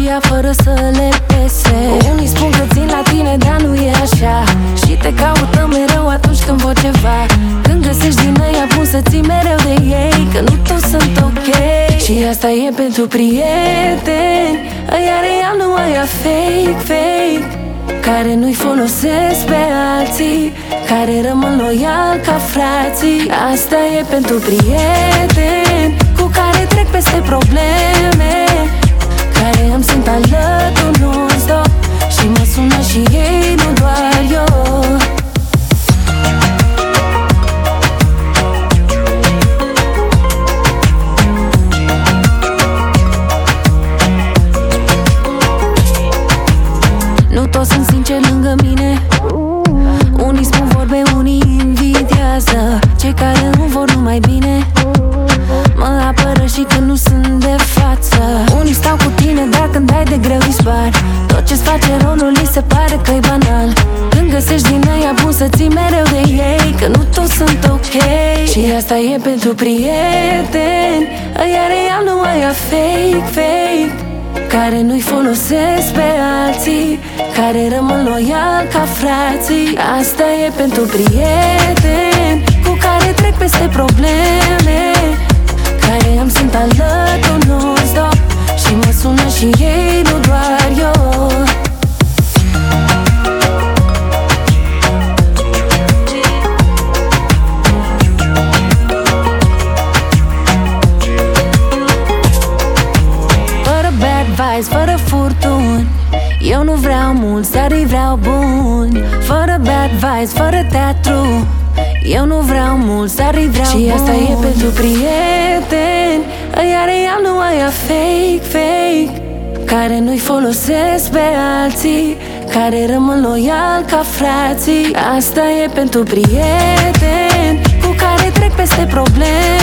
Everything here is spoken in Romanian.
ea fără să le pese. Unii spun că țin la tine, dar nu e așa. Și te caută mereu atunci când vor ceva. Când găsești din ăia bun să ții mereu de ei, că nu toți sunt ok. Și asta e pentru prieteni, ăia real, nu ăia fake, fake, care nu-i folosesc pe alții, care rămân loial ca frații. Asta e pentru prieteni cu care trec peste probleme, care îmi sunt alături non-stop și mă sună și ei, nu doar eu. Nu toți sunt sinceri lângă mine. Unii spun vorbe, unii invidiază. Cei care nu vor numai bine mă apără și când nu sunt de față. Unii stau cu tine, dar când ai de greu îi spar. Tot ce-ți face rău nu li se pare că-i banal. Când găsești din ăia bun să ții mereu de ei, că nu toți sunt ok. Și asta e pentru prieteni, ăia real, nu ăia fake, fake, care nu-i folosesc pe alții, care rămân loial ca frații. Asta e pentru prieteni cu care trec peste probleme, care îmi sunt alături non-stop și mă sună și ei, nu doar eu. Fără furtuni, eu nu vreau mulți, dar îi vreau buni. Fără bad vibes, fără teatru, eu nu vreau mulți, dar îi vreau buni. Și asta e pentru prieteni, ăia real, nu ăia fake, fake, care nu-i folosesc pe alții, care rămân loial ca frații. Asta e pentru prieteni cu care trec peste probleme,